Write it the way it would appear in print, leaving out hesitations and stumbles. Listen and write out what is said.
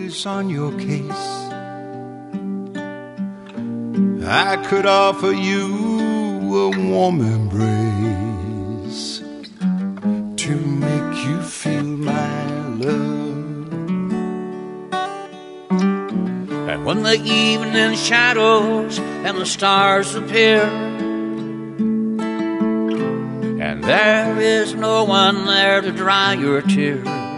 always on your case. I could offer you a warm embrace to make you feel my love. And when the evening shadows and the stars appear, and there is no one there to dry your tears,